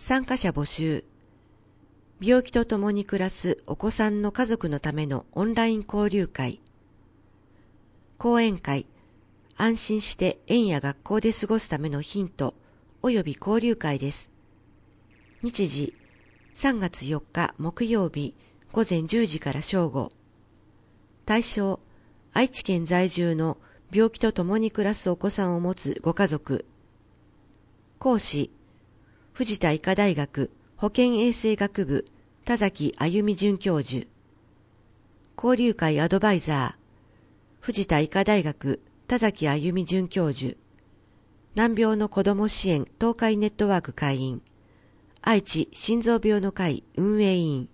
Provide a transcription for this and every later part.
参加者募集。病気と共に暮らすお子さんの家族のためのオンライン交流会。講演会。安心して園や学校で過ごすためのヒント及び交流会です。日時、3月4日木曜日午前10時から正午。対象、愛知県在住の病気と共に暮らすお子さんを持つご家族。講師、藤田医科大学保健衛生学部田崎あゆみ准教授。交流会アドバイザー、藤田医科大学田崎あゆみ准教授。難病の子ども支援東海ネットワーク会員、愛知心臓病の会運営委員。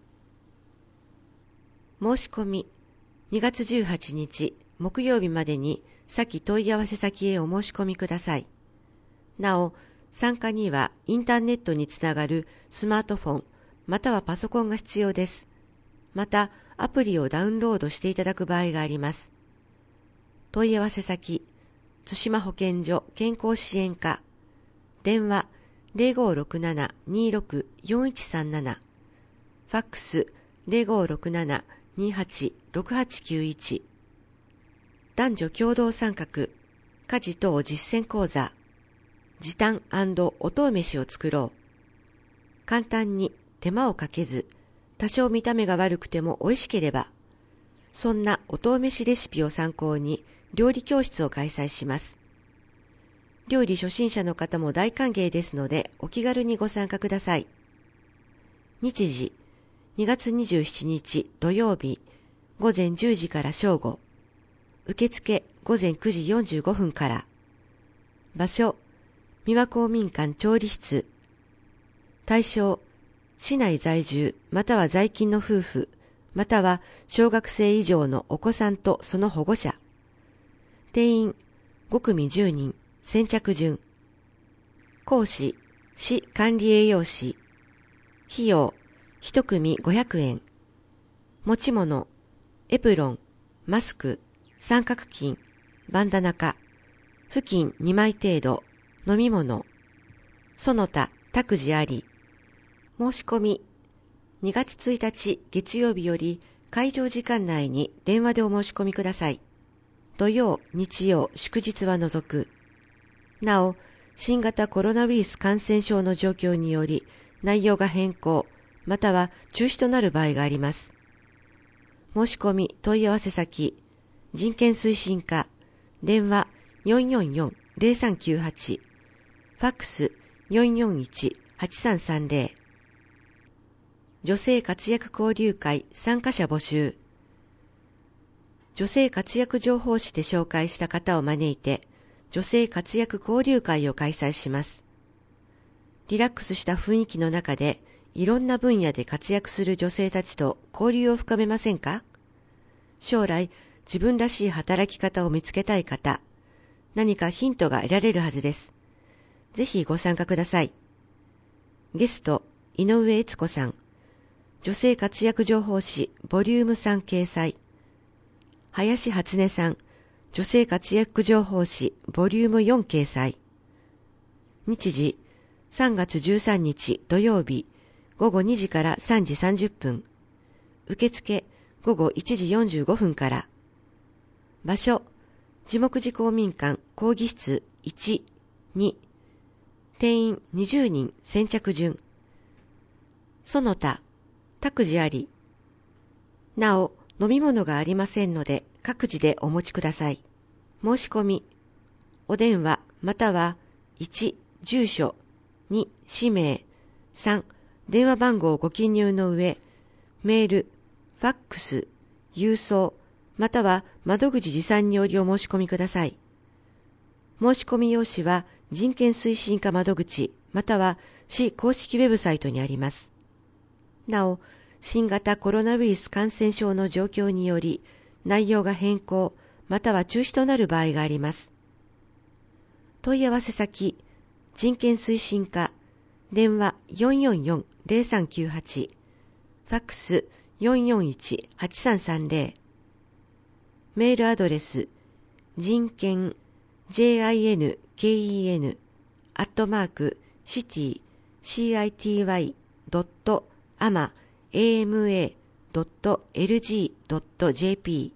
申し込み、2月18日木曜日までに先問い合わせ先へお申し込みください。なお、参加にはインターネットにつながるスマートフォンまたはパソコンが必要です。また、アプリをダウンロードしていただく場合があります。問い合わせ先、津島保健所健康支援課、電話 0567-26-4137、ファックス 0567-28-6891、男女共同参画、家事等実践講座、時短&音飯を作ろう。簡単に手間をかけず、多少見た目が悪くても美味しければ、そんな音飯レシピを参考に料理教室を開催します。料理初心者の方も大歓迎ですので、お気軽にご参加ください。日時、2月27日土曜日、午前10時から正午。受付午前9時45分から。場所、三輪公民館調理室。対象、市内在住または在勤の夫婦、または小学生以上のお子さんとその保護者。定員5組10人、先着順。講師、市管理栄養士。費用、1組500円。持ち物、エプロン、マスク、三角巾、バンダナカ、布巾2枚程度、飲み物、その他託児あり。申し込み、2月1日月曜日より会場時間内に電話でお申し込みください。土曜、日曜、祝日は除く。なお、新型コロナウイルス感染症の状況により内容が変更、または中止となる場合があります。申し込み問い合わせ先、人権推進課、電話 444-0398、ファックス 441-8330。女性活躍交流会参加者募集。女性活躍情報誌で紹介した方を招いて、女性活躍交流会を開催します。リラックスした雰囲気の中で、いろんな分野で活躍する女性たちと交流を深めませんか？将来、自分らしい働き方を見つけたい方、何かヒントが得られるはずです。ぜひご参加ください。ゲスト、井上悦子さん。女性活躍情報誌ボリューム3掲載。林初音さん。女性活躍情報誌ボリューム4掲載。日時、3月13日土曜日、午後2時から3時30分。受付、午後1時45分から。場所、地木寺公民館講義室1、2。定員20人先着順。その他、託児あり。なお、飲み物がありませんので、各自でお持ちください。申し込み、お電話または1、住所、2、氏名、3、電話番号をご記入の上、メール、ファックス、郵送、または窓口持参によりお申し込みください。申し込み用紙は人権推進課窓口、または市公式ウェブサイトにあります。なお、新型コロナウイルス感染症の状況により、内容が変更、または中止となる場合があります。問い合わせ先、人権推進課、電話 444-0398、ファックス 441-8330、メールアドレス、人権 JINKEN @city city.ama.lg.jp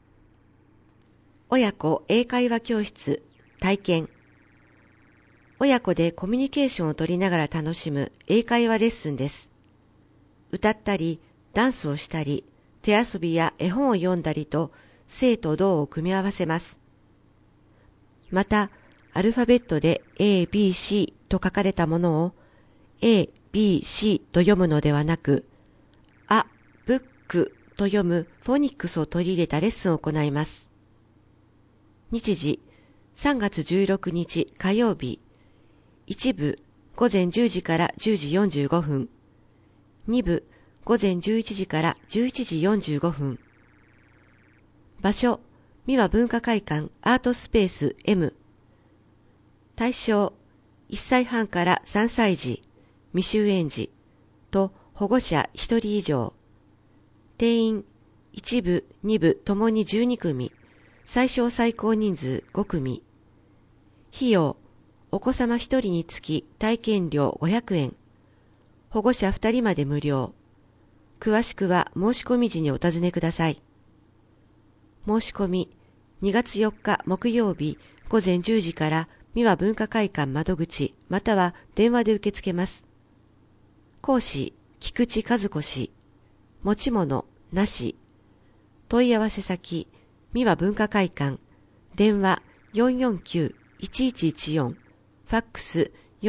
親子英会話教室体験。親子でコミュニケーションを取りながら楽しむ英会話レッスンです。歌ったり、ダンスをしたり、手遊びや絵本を読んだりと、静と動を組み合わせます。また、アルファベットで A、B、C と書かれたものを A、B、C と読むのではなく、あ、ブックと読むフォニックスを取り入れたレッスンを行います。日時、3月16日火曜日、1部午前10時から10時45分、2部午前11時から11時45分。場所、三輪文化会館アートスペース M。対象、1歳半から3歳児、未就園児と保護者1人以上。定員、1部、2部ともに12組、最小最高人数5組。費用、お子様1人につき体験料500円。保護者2人まで無料。詳しくは申し込み時にお尋ねください。申し込み、2月4日木曜日午前10時から三輪文化会館窓口または電話で受け付けます。講師、菊池和子氏。持ち物、なし。問い合わせ先、三輪文化会館。電話449-1114。ファックス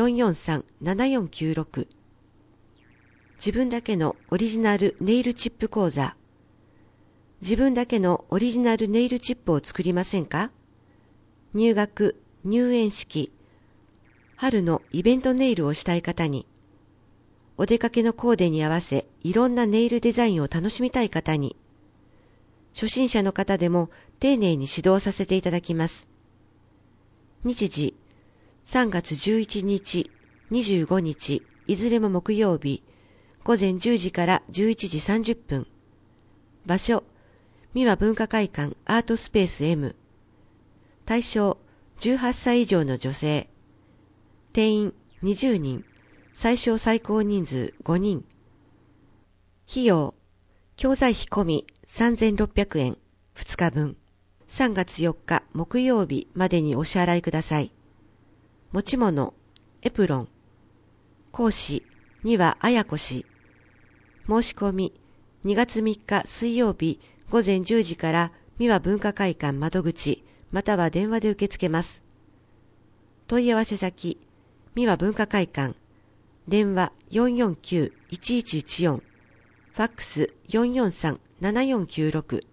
443-7496。自分だけのオリジナルネイルチップ講座。自分だけのオリジナルネイルチップを作りませんか？入学、入園式、春のイベントネイルをしたい方に、お出かけのコーデに合わせいろんなネイルデザインを楽しみたい方に、初心者の方でも丁寧に指導させていただきます。日時、3月11日、25日、いずれも木曜日、午前10時から11時30分。場所、三輪文化会館アートスペース M。対象、18歳以上の女性。定員20人、最小最高人数5人。費用、教材費込み3600円、2日分。3月4日木曜日までにお支払いください。持ち物、エプロン。講師、三輪綾子氏。申し込み、2月3日水曜日午前10時から三輪文化会館窓口または電話で受け付けます。問い合わせ先、三輪文化会館。電話449-1114。ファックス443-7496。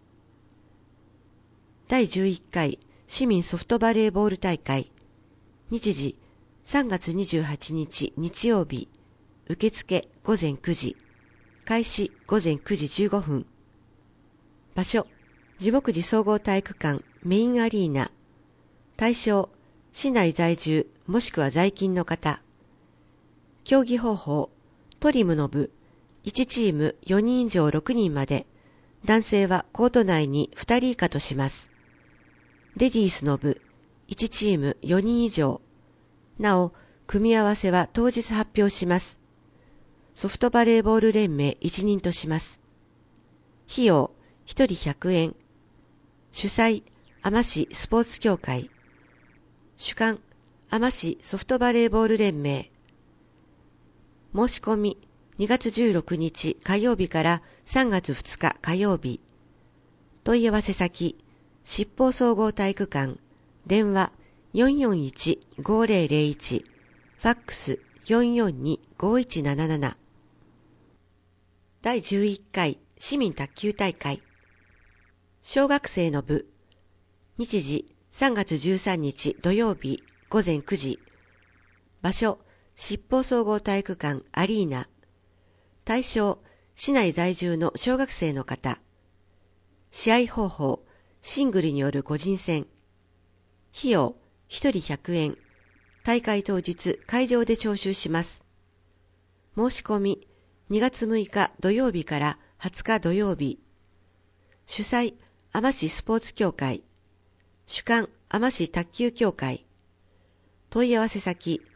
第11回市民ソフトバレーボール大会。日時、3月28日日曜日。受付午前9時。開始午前9時15分。場所、地木寺総合体育館メインアリーナ。対象、市内在住もしくは在勤の方。競技方法、トリムの部、1チーム4人以上6人まで、男性はコート内に2人以下とします。レディースの部、1チーム4人以上。なお、組み合わせは当日発表します。ソフトバレーボール連盟一任とします。費用、1人100円。主催、海士市スポーツ協会。主幹、海士市ソフトバレーボール連盟。申し込み、2月16日火曜日から3月2日火曜日。問い合わせ先、七宝総合体育館。電話、441-5001。ファックス、442-5177。第11回市民卓球大会。小学生の部。日時3月13日土曜日午前9時。場所、七宝総合体育館アリーナ。対象、市内在住の小学生の方。試合方法、シングルによる個人戦。費用、1人100円。大会当日会場で徴収します。申し込み、2月6日土曜日から20日土曜日。主催、海士スポーツ協会。主幹、海士卓球協会。問い合わせ先、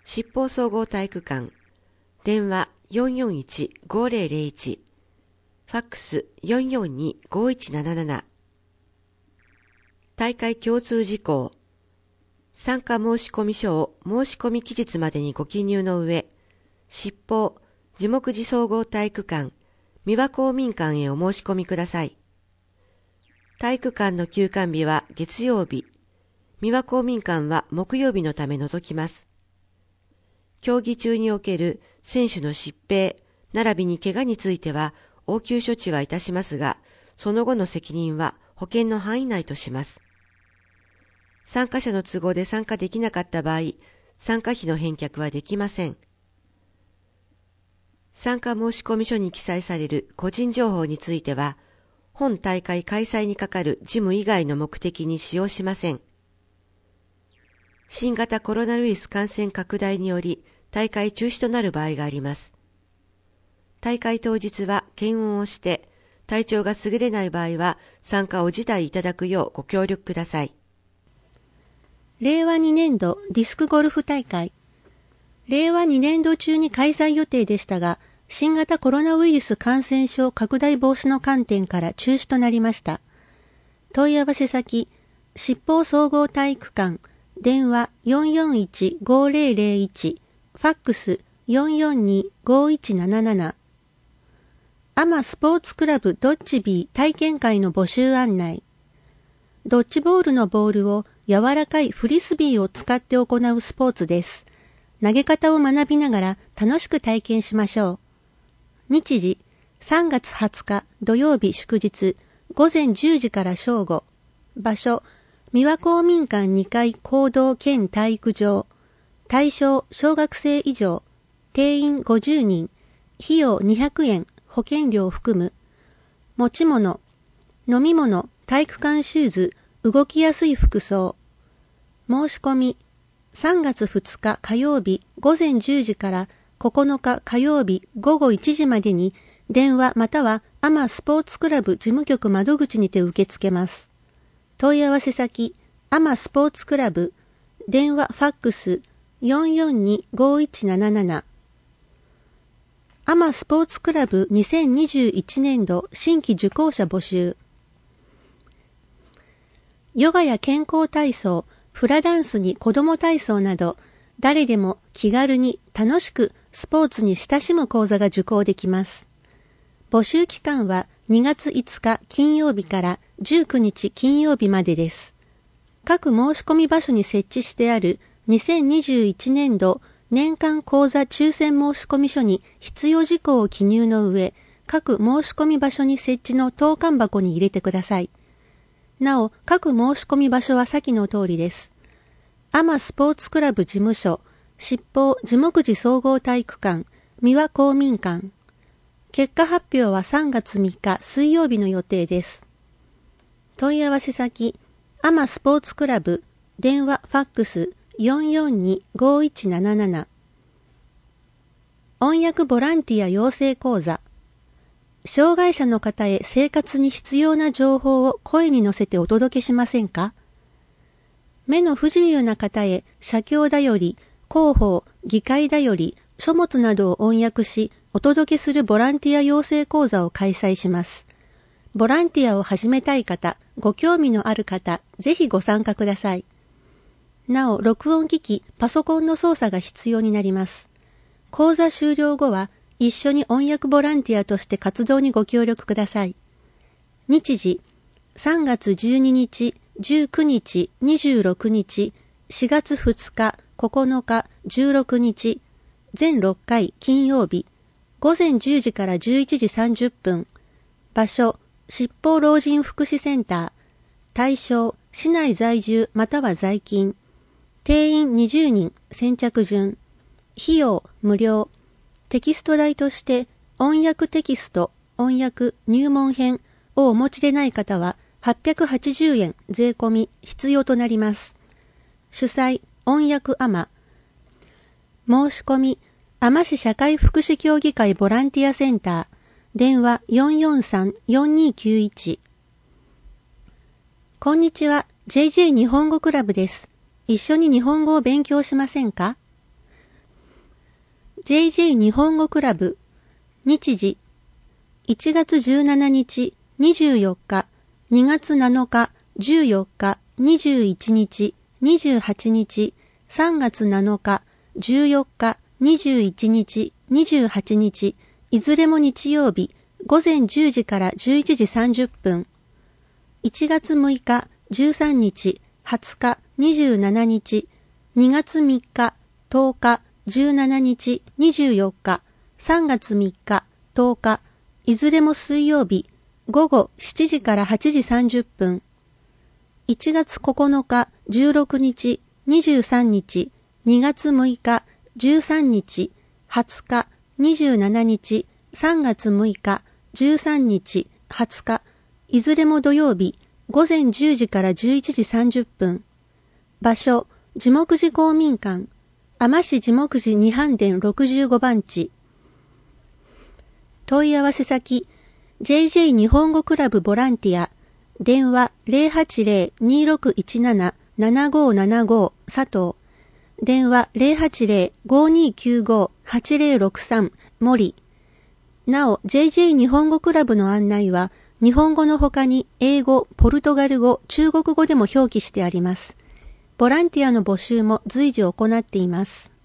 七宝総合体育館、電話441-5001、ファックス442-5177。大会共通事項、参加申込書を申込期日までにご記入の上、七宝樹木寺総合体育館、三輪公民館へお申し込みください。体育館の休館日は月曜日、三輪公民館は木曜日のため除きます。競技中における選手の疾病、並びに怪我については応急処置はいたしますが、その後の責任は保険の範囲内とします。参加者の都合で参加できなかった場合、参加費の返却はできません。参加申込書に記載される個人情報については、本大会開催に係る事務以外の目的に使用しません。新型コロナウイルス感染拡大により大会中止となる場合があります。大会当日は検温をして、体調が優れない場合は参加を辞退いただくようご協力ください。 令和2年度ディスクゴルフ大会。令和2年度中に開催予定でしたが、新型コロナウイルス感染症拡大防止の観点から中止となりました。問い合わせ先、七宝総合体育館、電話441-5001、ファックス442-5177。アマスポーツクラブドッジビー体験会の募集案内。ドッジボールのボールを柔らかいフリスビーを使って行うスポーツです。投げ方を学びながら楽しく体験しましょう。日時、3月20日土曜日祝日、午前10時から正午。場所、三輪公民館2階講堂兼体育場。対象、小学生以上。定員50人。費用200円、保険料含む。持ち物、飲み物、体育館シューズ、動きやすい服装。申し込み、3月2日火曜日午前10時から9日火曜日午後1時までに電話またはアマスポーツクラブ事務局窓口にて受け付けます。問い合わせ先、アマスポーツクラブ、電話ファックス442-5177。アマスポーツクラブ2021年度新規受講者募集。ヨガや健康体操、フラダンスに子ども体操など、誰でも気軽に楽しくスポーツに親しむ講座が受講できます。募集期間は2月5日金曜日から19日金曜日までです。各申し込み場所に設置してある2021年度年間講座抽選申込書に必要事項を記入の上、各申し込み場所に設置の投函箱に入れてください。なお、各申し込み場所は先の通りです。アマスポーツクラブ事務所、七宝樹木寺総合体育館、三輪公民館。結果発表は3月3日水曜日の予定です。問い合わせ先、アマスポーツクラブ、電話ファックス442-5177。音訳ボランティア養成講座。障害者の方へ生活に必要な情報を声に乗せてお届けしませんか？目の不自由な方へ写経だより、広報、議会だより、書物などを音訳し、お届けするボランティア養成講座を開催します。ボランティアを始めたい方、ご興味のある方、ぜひご参加ください。なお、録音機器、パソコンの操作が必要になります。講座終了後は、一緒に音訳ボランティアとして活動にご協力ください。日時、3月12日、19日、26日、4月2日、9日、16日、全6回金曜日、午前10時から11時30分、場所、七宝老人福祉センター、対象、市内在住または在勤、定員20人、先着順、費用無料、テキスト代として音訳テキスト、音訳入門編をお持ちでない方は880円税込み必要となります。主催音訳アマ。申し込みアマ市社会福祉協議会ボランティアセンター電話 443-4291。 こんにちは、 JJ 日本語クラブです。一緒に日本語を勉強しませんか？ JJ 日本語クラブ、日時、1月17日、24日、2月7日、14日、21日、28日、3月7日、14日、21日、28日、いずれも日曜日、午前10時から11時30分。1月6日、13日、20日、27日、2月3日、10日、17日、24日、3月3日、10日、いずれも水曜日、午後7時から8時30分。1月9日、16日、23日、2月6日、13日、20日、27日、3月6日、13日、20日、いずれも土曜日、午前10時から11時30分。場所、地木寺公民館、海士地木寺二飯殿65番地。問い合わせ先、JJ 日本語クラブボランティア、電話 080-2617-7575 佐藤、電話 080-5295-8063 森。なお、JJ 日本語クラブの案内は、日本語の他に英語、ポルトガル語、中国語でも表記してあります。ボランティアの募集も随時行っています。